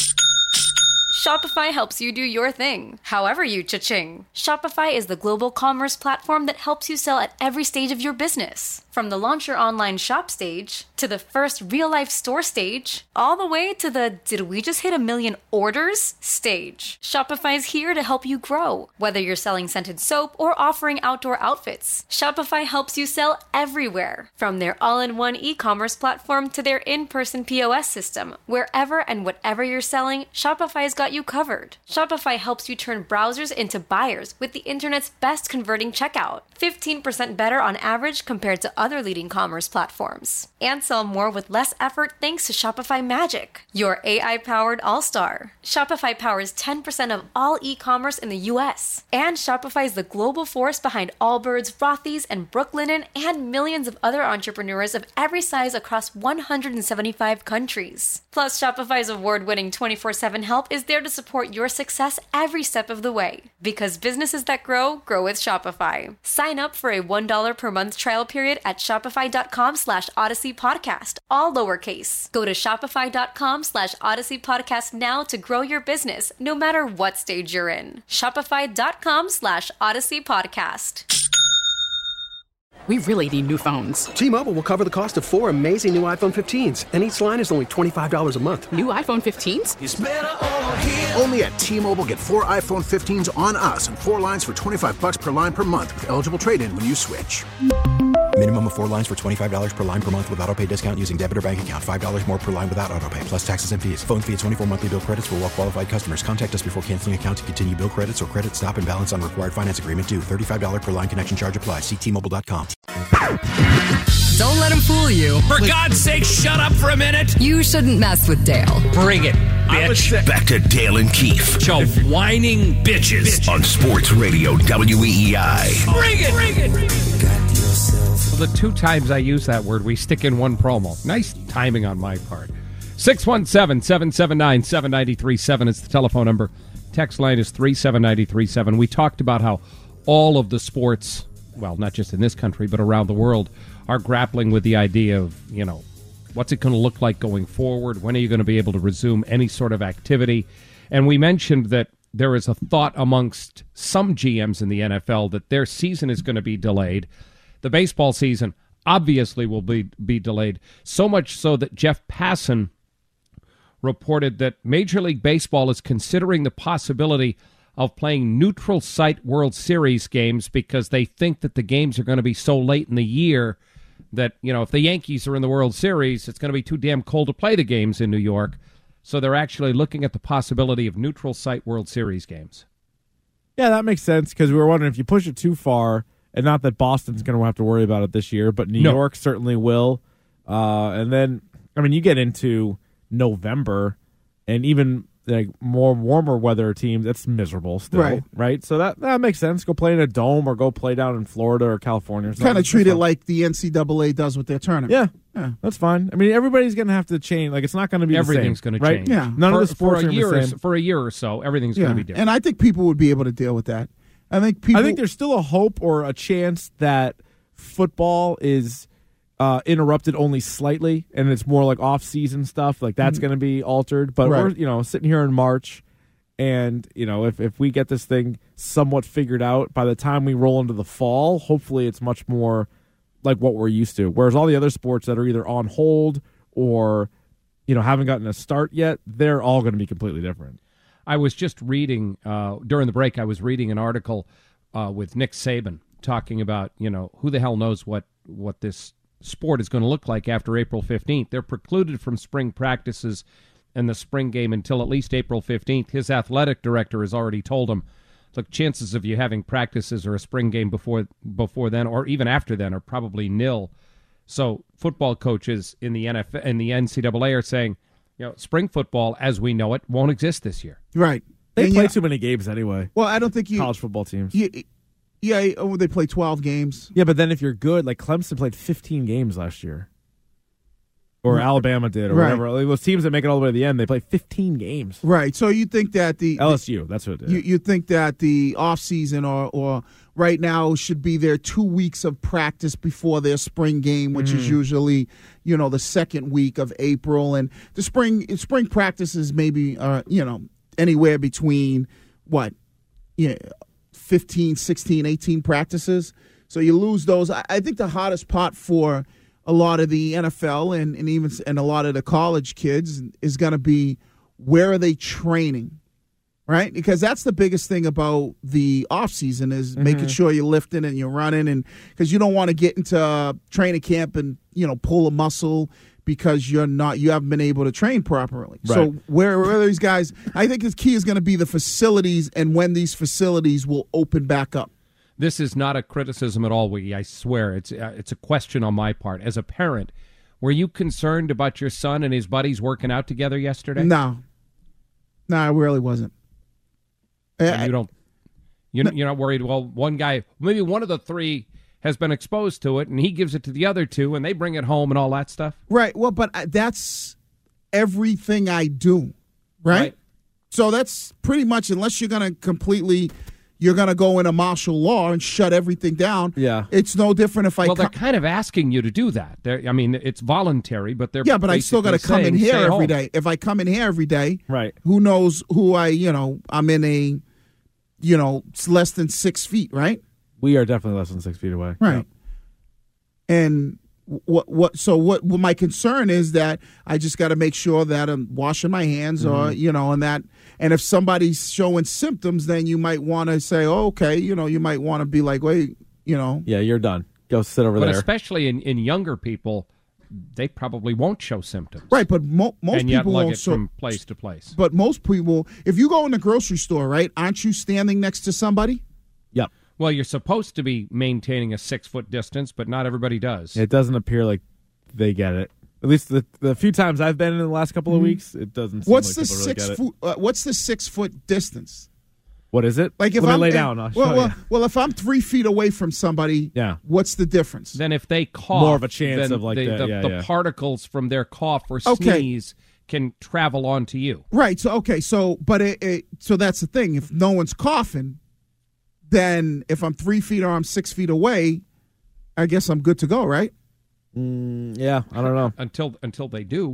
Shopify helps you do your thing, however you cha-ching. Shopify is the global commerce platform that helps you sell at every stage of your business. From the launch your online shop stage, to the first real-life store stage, all the way to the did we just hit a million orders stage. Shopify's here to help you grow. Whether you're selling scented soap or offering outdoor outfits, Shopify helps you sell everywhere. From their all-in-one e-commerce platform to their in-person P O S system, wherever and whatever you're selling, Shopify's got you covered. Shopify helps you turn browsers into buyers with the internet's best converting checkout. fifteen percent better on average compared to other leading commerce platforms. And sell more with less effort thanks to Shopify Magic, your A I-powered all-star. Shopify powers ten percent of all e-commerce in the U S. And Shopify is the global force behind Allbirds, Rothy's, and Brooklinen, and millions of other entrepreneurs of every size across one hundred seventy-five countries. Plus, Shopify's award-winning twenty-four seven help is there to support your success every step of the way. Because businesses that grow, grow with Shopify. Sign up for a one dollar per month trial period at shopify.com slash Odyssey Podcast, all lowercase. Go to shopify.com slash Odyssey Podcast now to grow your business, no matter what stage you're in. Shopify.com slash Odyssey Podcast. We really need new phones. T-Mobile will cover the cost of four amazing new iPhone fifteens, and each line is only twenty-five dollars a month. New iPhone fifteens? It's better over here. Only at T-Mobile, get four iPhone fifteens on us and four lines for twenty-five bucks per line per month with eligible trade-in when you switch. Minimum of four lines for twenty-five dollars per line per month with auto pay discount using debit or bank account. five dollars more per line without auto pay, plus taxes and fees. Phone fee at twenty-four monthly bill credits for well-qualified customers. Contact us before canceling account to continue bill credits or credit stop and balance on required finance agreement due. thirty-five dollars per line connection charge applies. See T Mobile dot com. Don't let him fool you. For God's sake, shut up for a minute. You shouldn't mess with Dale. Bring it, bitch. Back to Dale and Keefe. Show whining bitches on Sports Radio W E E I. Bring it! Bring it! Well, the two times I use that word, we stick in one promo. Nice timing on my part. six one seven, seven seven nine, seven nine three seven is the telephone number. Text line is three seven nine three seven. We talked about how all of the sports, well, not just in this country, but around the world, are grappling with the idea of, you know, what's it going to look like going forward? When are you going to be able to resume any sort of activity? And we mentioned that there is a thought amongst some G Ms in the N F L that their season is going to be delayed. The baseball season obviously will be, be delayed, so much so that Jeff Passan reported that Major League Baseball is considering the possibility of playing neutral site World Series games because they think that the games are going to be so late in the year that, you know, if the Yankees are in the World Series, it's going to be too damn cold to play the games in New York. So they're actually looking at the possibility of neutral site World Series games. Yeah, that makes sense because we were wondering if you push it too far, and not that Boston's going to have to worry about it this year, but New No. York certainly will. Uh, and then, I mean, you get into November, and even like more warmer weather teams, it's miserable still, Right. right? So that, that makes sense. Go play in a dome or go play down in Florida or California or something. Kind of treat That's it fine. like the N C double A does with their tournament. Yeah. Yeah. That's fine. I mean, everybody's going to have to change. Like, it's not going to be Everything's the same. going to right? change. Yeah. None for, of the sports for are a year the or same. so, for a year or so, everything's Yeah. going to be different. And I think people would be able to deal with that. I think people. I think there's still a hope or a chance that football is uh, interrupted only slightly, and it's more like off-season stuff. Like that's Mhm. going to be altered. But Right. we're you know sitting here in March, and you know if if we get this thing somewhat figured out by the time we roll into the fall, hopefully it's much more like what we're used to. Whereas all the other sports that are either on hold or you know haven't gotten a start yet, they're all going to be completely different. I was just reading, uh, during the break, I was reading an article uh, with Nick Saban talking about, you know, who the hell knows what, what this sport is going to look like after April fifteenth. They're precluded from spring practices and the spring game until at least April fifteenth. His athletic director has already told him, look, chances of you having practices or a spring game before before then or even after then are probably nil. So football coaches in the N F L, in the N C double A are saying, you know, spring football as we know it won't exist this year. Right. They And play yeah, too many games anyway. Well, I don't think you. College football teams. You, yeah, oh, they play twelve games. Yeah, but then if you're good, like Clemson played fifteen games last year. Or Right. Alabama did, or Right. whatever. Like, those teams that make it all the way to the end, they play fifteen games. Right. So you think that the L S U, that's what it did. You, you think that the off season or or right now should be their two weeks of practice before their spring game, which is Mhm. usually you know the second week of April, and the spring spring practices maybe uh you know anywhere between what yeah fifteen, sixteen, eighteen practices. So you lose those. I, I think the hottest part for a lot of the N F L and, and even and a lot of the college kids is going to be where are they training, right? Because that's the biggest thing about the off season is Mhm. making sure you're lifting and you're running, and because you don't want to get into training camp and you know pull a muscle because you're not you haven't been able to train properly. Right. So where, where are these guys? I think the key is going to be the facilities and when these facilities will open back up. This is not a criticism at all, Wiggy. I swear. It's uh, it's a question on my part. As a parent, were you concerned about your son and his buddies working out together yesterday? No. No, I really wasn't. And I- you don't. You're, you're not worried. Well, one guy, maybe one of the three, has been exposed to it, and he gives it to the other two, and they bring it home and all that stuff. Right. Well, but I- that's everything I do, right? Right. So that's pretty much, unless you're going to completely, you're going to go into martial law and shut everything down. Yeah. It's no different if I well, co- they're kind of asking you to do that. They're, I mean, it's voluntary, but they're yeah, but I still got to basically come in saying, here stay every home. day. If I come in here every day, right? Who knows who I, you know, I'm in a, you know, it's less than six feet, right? We are definitely less than six feet away. Right. And what what so what, what my concern is that I just got to make sure that I'm washing my hands or Mhm. you know and that and if somebody's showing symptoms then you might want to say oh, okay you know you might want to be like wait you know Yeah, you're done. Go sit over But there. especially in, in younger people, they probably won't show symptoms. right but mo- most and yet people lug won't it so, from place to place. but most people if you go in the grocery store right aren't you standing next to somebody? Yep. Well, you're supposed to be maintaining a six-foot distance, but not everybody does. It doesn't appear like they get it. At least the the few times I've been in the last couple of Mhm. weeks, it doesn't seem What's like the people really six get it. foot? Uh, what's the six foot distance? What is it? Like if Let me I'm lay eh, down, I'll well, show well, you. well, if I'm three feet away from somebody, Yeah. what's the difference? Then if they cough, More of a chance then of like the, that, the, yeah, the yeah. particles from their cough or Okay. sneeze can travel onto you. Right. So okay. So but it, it so that's the thing. If no one's coughing, then if I'm three feet or I'm six feet away, I guess I'm good to go, right? Mm, yeah, I don't know. Until until they do.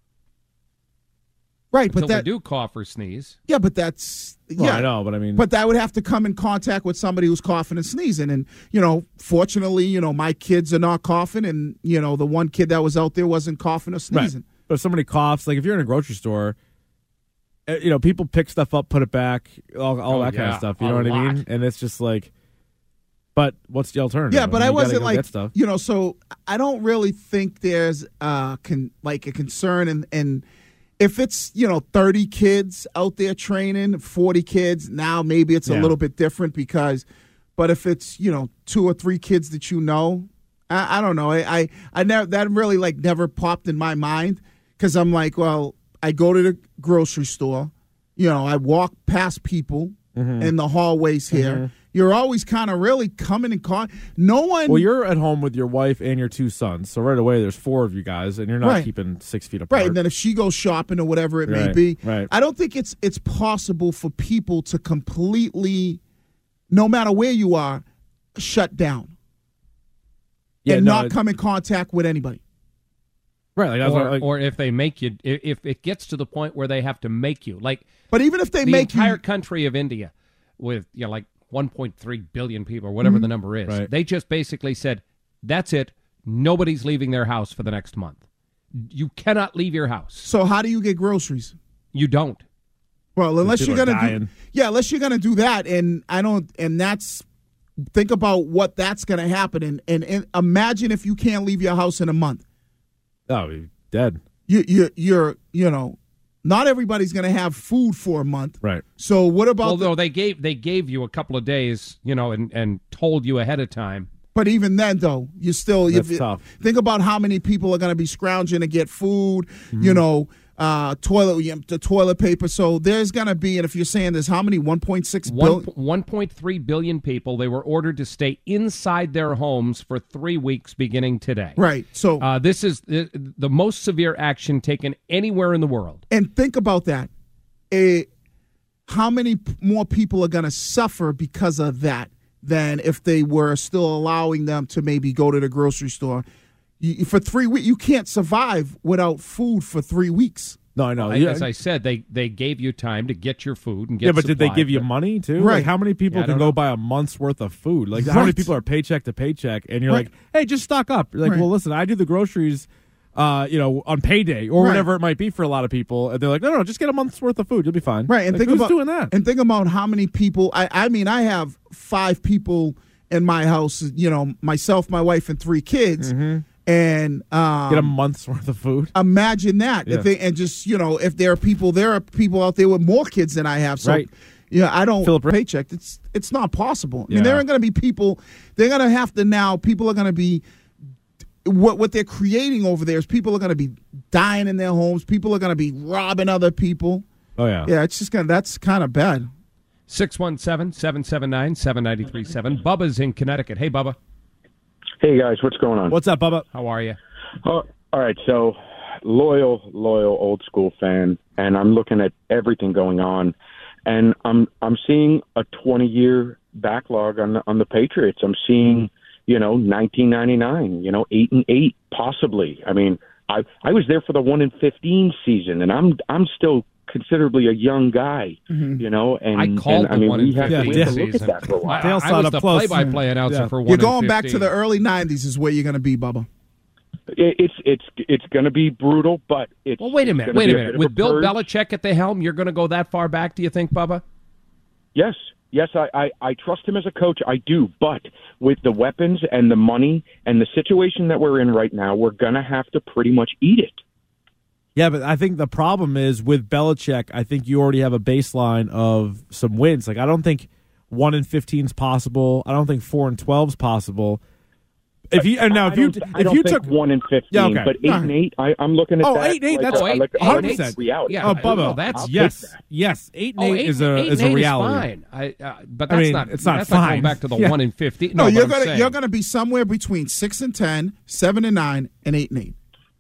Right, Until but that they do cough or sneeze. yeah, but that's Well, yeah. I know, but I mean, But that would have to come in contact with somebody who's coughing and sneezing. And, you know, fortunately, you know, my kids are not coughing. And, you know, the one kid that was out there wasn't coughing or sneezing. But if somebody coughs, like if you're in a grocery store, you know, people pick stuff up, put it back, all, all Oh, that kind yeah, of stuff. You a know what I lot. mean? And it's just like, but what's the alternative? Yeah, but mean, I you gotta wasn't go like, get stuff. you know, so I don't really think there's uh con- like a concern. And, and if it's, you know, thirty kids out there training, forty kids, now maybe it's a Yeah. little bit different because, but if it's, you know, two or three kids that you know, I, I don't know. I, I, I never, that really like never popped in my mind because I'm like, well, I go to the grocery store, you know, I walk past people Mhm. in the hallways here. Mhm. You're always kind of really coming and calling. No one. Well, you're at home with your wife and your two sons, so right away there's four of you guys, and you're not Right. keeping six feet apart. Right, and then if she goes shopping or whatever it may Right, be, right. I don't think it's it's possible for people to completely, no matter where you are, shut down Yeah, and no, not it- come in contact with anybody. Right, like, that's or, what, like or if they make you, if, if it gets to the point where they have to make you, like, but even if they the make you- entire country of India, with you know, like one point three billion people or whatever Mhm. the number is, Right. they just basically said, "That's it. Nobody's leaving their house for the next month. You cannot leave your house. So how do you get groceries? You don't. Well, unless people you're are gonna do, dying. yeah, unless you're gonna do that, and I don't, and that's think about what that's gonna happen, and and, and imagine if you can't leave your house in a month. oh, you're dead. You you you're you know, not everybody's gonna have food for a month. Right. So what about? Well, the- no, they gave they gave you a couple of days, you know, and and told you ahead of time. But even then, though, you still That's you, tough. Think about how many people are going to be scrounging to get food. Mm-hmm. You know, uh, toilet you know, the toilet paper. So there's going to be, and if you're saying there's how many, one point six One, billion. one point three billion people. They were ordered to stay inside their homes for three weeks beginning today. Right. So uh, this is the, the most severe action taken anywhere in the world. And think about that. A, how many p- more people are going to suffer because of that than if they were still allowing them to maybe go to the grocery store? You, for three weeks, you can't survive without food for three weeks. No, I know. I- Yeah. As I said, they, they gave you time to get your food and get Yeah, but did they supplied, give you but- money too? Right. Like, how many people Yeah, I can don't go know. buy a month's worth of food? Like, how many Right. people are paycheck to paycheck? And you're Right. like, hey, just stock up. You're like, Right. well, listen, I do the groceries, uh, you know, on payday or Right. whatever it might be for a lot of people. And they're like, no, no, just get a month's worth of food. You'll be fine. Right, and Like, think who's about doing that. And think about how many people. I, I mean, I have five people in my house. You know, myself, my wife, and three kids. And um, Get a month's worth of food. imagine that Yeah. if they and just you know if there are people there are people out there with more kids than I have. So Right. yeah, I don't Philip, paycheck. It's it's not possible. I Yeah. mean, there are going to be people. They're going to have to now. People are going to be. What what they're creating over there is people are going to be dying in their homes. People are going to be robbing other people. Oh, yeah. Yeah, it's just gonna. That's kind of bad. six one seven, seven seven nine, seven nine three seven. Bubba's in Connecticut. Hey, Bubba. Hey guys, what's going on? What's up, Bubba? How are you? Oh, all right, so loyal, loyal, old school fan, and I'm looking at everything going on, and I'm I'm seeing a twenty year backlog on the, on the Patriots. I'm seeing, you know, nineteen ninety-nine, you know, eight and eight, possibly. I mean, I I was there for the one and fifteen season, and I'm I'm still considerably a young guy, Mm-hmm. you know, and I called and, I the mean, one we in have, fifteen we have to look season. at that for a while. I, Dale I saw was it the up close. play-by-play announcer Yeah. for one You're in going back to fifteen. the early nineties is where you're going to be, Bubba. It- It's it's it's going to be brutal, but it's Well, wait a it's minute. gonna Wait be a bit minute. of With Bill purge. Belichick at the helm, you're going to go that far back, do you think, Bubba? Yes, yes, I, I, I trust him as a coach. I do, but with the weapons and the money and the situation that we're in right now, we're going to have to pretty much eat it. Yeah, but I think the problem is with Belichick, I think you already have a baseline of some wins. Like, I don't think one and fifteen is possible. I don't think four and twelve is possible. If you and now I if you don't- I if don't you think took one and fifteen, Yeah, okay. but eight and eight, I, I'm looking at Oh, that. eight and eight, like that's a- eight- like a one hundred percent. reality. Yeah, Oh, I- Bubba, no, that's I'll yes, take that. yes. Eight and Oh, eight, eight- is a eight is and a eight reality. fine. I, uh, but I that's mean, not. it's not that's not fine. going back to the Yeah. one in fifteen. No, No, you're but I'm gonna saying- you're gonna be somewhere between six and ten, seven and nine, and eight and eight.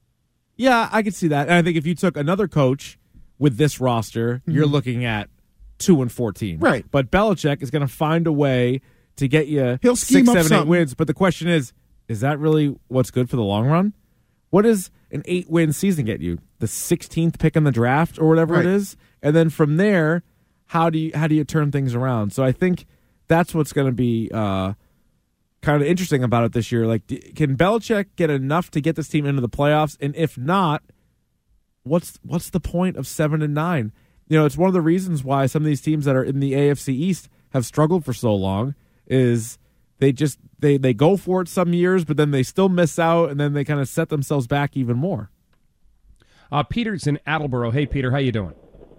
Yeah, I could see that. And I think if you took another coach with this roster, you're looking at two and fourteen. Right. But Belichick is going to find a way to get you He'll scheme six, up seven, eight something. wins. But the question is, is that really what's good for the long run? What does an eight-win season get you? The sixteenth pick in the draft or whatever Right. it is? And then from there, how do you how do you turn things around? So I think that's what's going to be uh, kind of interesting about it this year. Like, d- can Belichick get enough to get this team into the playoffs? And if not, what's what's the point of seven and nine? You know, it's one of the reasons why some of these teams that are in the A F C East have struggled for so long is they just they, they go for it some years, but then they still miss out, and then they kind of set themselves back even more. Uh, Peter's in Attleboro. Hey, Peter, how you doing?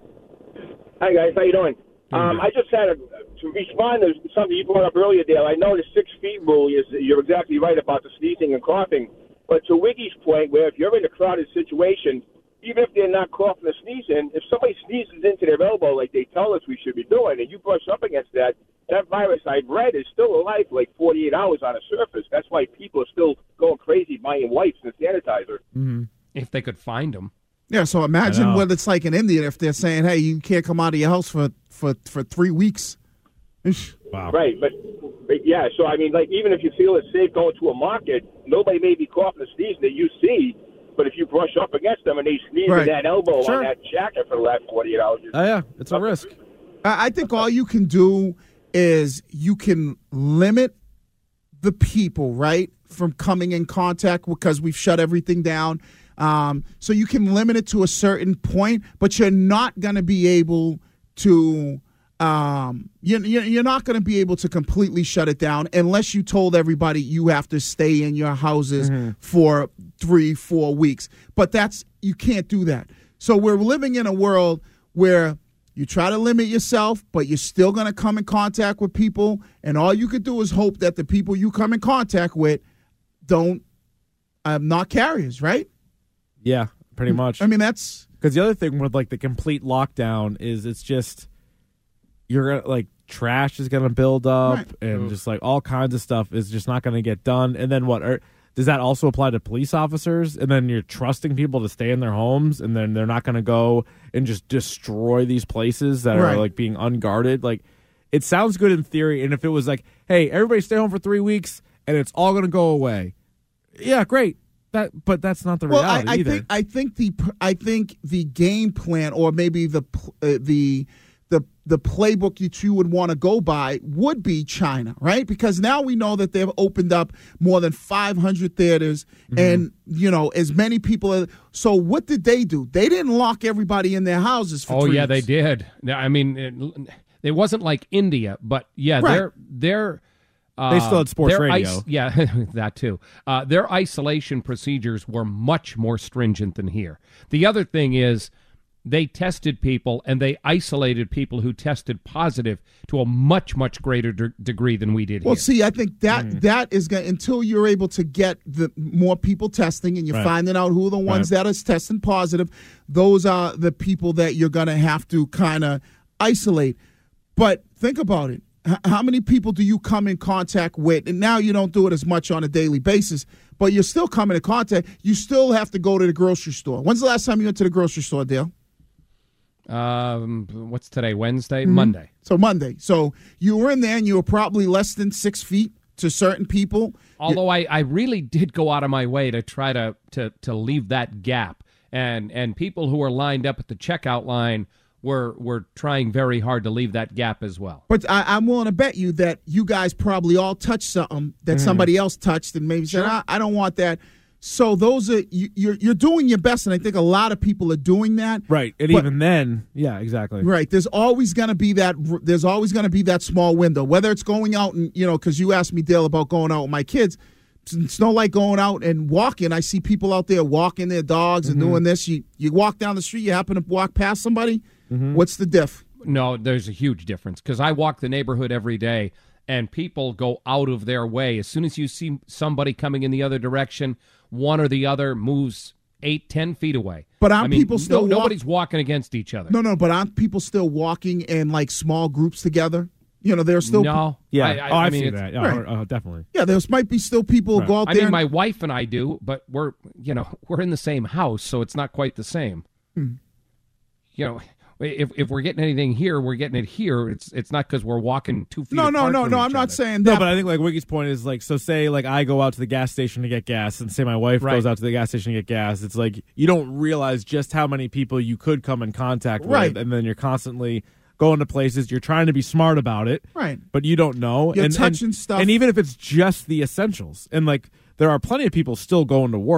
Hi, guys. How you doing? Um, I just had a, to respond to something you brought up earlier, Dale. I know the six feet rule is you're exactly right about the sneezing and coughing, but to Wiggy's point, where if you're in a crowded situation, even if they're not coughing or sneezing, if somebody sneezes into their elbow like they tell us we should be doing, and you brush up against that, that virus I've read is still alive for like forty-eight hours on a surface. That's why people are still going crazy buying wipes and sanitizer. Mm-hmm. If they could find them. Yeah, so imagine what it's like in India if they're saying, hey, you can't come out of your house for, for, for three weeks. Wow. Right, but, but yeah, so I mean, like, even if you feel it's safe going to a market, nobody may be coughing or sneezing that you see, but if you brush up against them and they sneeze Right. in that elbow Sure. on that jacket for the last forty-eight hours. Oh, yeah, it's a risk. I I think all you can do is you can limit the people, right, from coming in contact because we've shut everything down. Um, so you can limit it to a certain point, but you're not going to be able to um, you, you, you're not going to be able to completely shut it down unless you told everybody you have to stay in your houses Mm-hmm. for three, four weeks. But that's you can't do that. So we're living in a world where you try to limit yourself, but you're still going to come in contact with people, and all you could do is hope that the people you come in contact with don't um, not carriers, right? Yeah, pretty much. I mean, that's because the other thing with like the complete lockdown is it's just you're gonna like trash is gonna build up Right. and just like all kinds of stuff is just not gonna get done. And then what? Are, does that also apply to police officers? And then you're trusting people to stay in their homes, and then they're not gonna go and just destroy these places that Right. are like being unguarded. Like it sounds good in theory, and if it was like, hey, everybody stay home for three weeks and it's all gonna go away, yeah, great. That, but that's not the well. reality I, I either. think I think the I think the game plan, or maybe the uh, the the the playbook that you would want to go by would be China, right? Because now we know that they've opened up more than five hundred theaters, Mm-hmm. and you know as many people. Are, so what did they do? They didn't lock everybody in their houses for Oh, three yeah, weeks. they did. I mean, it, it wasn't like India, but yeah, Right. they're they're. Uh, They still had sports their radio. Is- yeah, that too. Uh, their isolation procedures were much more stringent than here. The other thing is they tested people and they isolated people who tested positive to a much, much greater de- degree than we did Well, here. see, I think that Mm. that is going until you're able to get the more people testing and you're Right. finding out who are the ones Right. that is testing positive. Those are the people that you're going to have to kind of isolate. But think about it. H- How many people do you come in contact with? And now you don't do it as much on a daily basis, but you're still coming in contact. You still have to go to the grocery store. When's the last time you went to the grocery store, Dale? Um, what's today? Wednesday? Mhm. Monday. So Monday. So you were in there and you were probably less than six feet to certain people. Although I, I really did go out of my way to try to, to, to leave that gap. And and people who were lined up at the checkout line were were trying very hard to leave that gap as well. But I, I'm willing to bet you that you guys probably all touched something that Mhm. somebody else touched and maybe said, Sure. I, I don't want that. So those are you, you're you're doing your best, and I think a lot of people are doing that. Right, and But- even then, yeah, exactly. Right. There's always going to be that. There's always going to be that small window. Whether it's going out and you know, because you asked me, Dale, about going out with my kids. It's, it's no like going out and walking. I see people out there walking their dogs and Mhm. doing this. You you walk down the street. You happen to walk past somebody. Mhm. What's the diff? No, there's a huge difference because I walk the neighborhood every day, and people go out of their way. As soon as you see somebody coming in the other direction, one or the other moves eight, ten feet away. But aren't I mean, people still no, walk- nobody's walking against each other. No, no. But aren't people still walking in like small groups together? You know, there's still No. Yeah. I, I, oh, I I've mean, seen it's- that. Yeah, Right. uh, definitely. Yeah, there might be still people who Right. go out I there. mean, and- my wife and I do, but we're you know we're in the same house, so it's not quite the same. Hmm. You know, if if we're getting anything here, we're getting it here. It's it's not because we're walking two feet. no, no, apart no, from no. each I'm not other. saying No, that. but I think like Wiggy's point is like, so say like I go out to the gas station to get gas, and say my wife Right. goes out to the gas station to get gas. It's like you don't realize just how many people you could come in contact Right. with, and then you're constantly going to places. You're trying to be smart about it, Right. but you don't know. You're and, touching and, stuff. and even if it's just the essentials, and like there are plenty of people still going to work.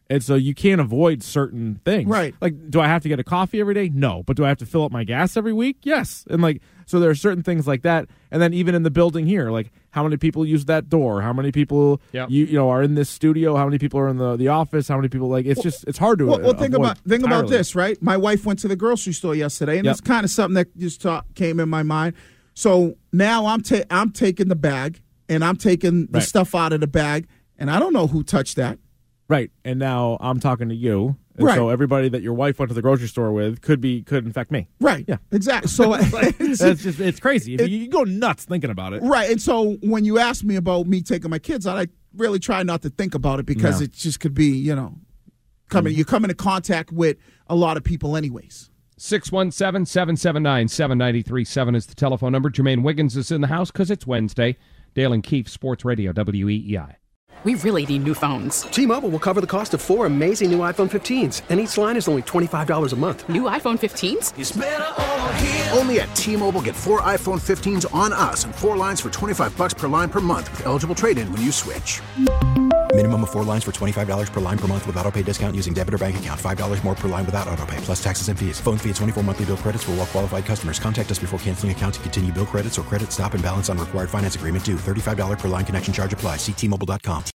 And so you can't avoid certain things. Right. Like, do I have to get a coffee every day? No. But do I have to fill up my gas every week? Yes. And like, so there are certain things like that. And then even in the building here, like how many people use that door? How many people Yep. you you know are in this studio? How many people are in the, the office? How many people like it's just it's hard to Well, well think avoid about think about entirely. this, right? My wife went to the grocery store yesterday, and Yep. it's kind of something that just ta- came in my mind. So now I'm ta- I'm taking the bag, and I'm taking the Right. stuff out of the bag, and I don't know who touched that. Right. And now I'm talking to you. And Right. so everybody that your wife went to the grocery store with could be could infect me. Right. Yeah. Exactly. So It's just it's crazy. If you, you go nuts thinking about it. Right. And so when you ask me about me taking my kids out, I really try not to think about it because No. it just could be, you know, coming. You come into contact with a lot of people, anyways. six one seven, seven seven nine, seven nine three seven is the telephone number. Jermaine Wiggins is in the house because it's Wednesday. Dale and Keefe, Sports Radio, W E E I. We really need new phones. T-Mobile will cover the cost of four amazing new iPhone fifteens, and each line is only twenty-five dollars a month. New iPhone fifteens? Only at T-Mobile, get four iPhone fifteens on us and four lines for twenty-five bucks per line per month with eligible trade-in when you switch. Minimum of four lines for twenty-five dollars per line per month with autopay discount using debit or bank account. five dollars more per line without autopay, plus taxes and fees. Phone fee at twenty-four monthly bill credits for well-qualified customers. Contact us before canceling account to continue bill credits or credit stop and balance on required finance agreement due. thirty-five dollars per line connection charge applies. See T Mobile dot com.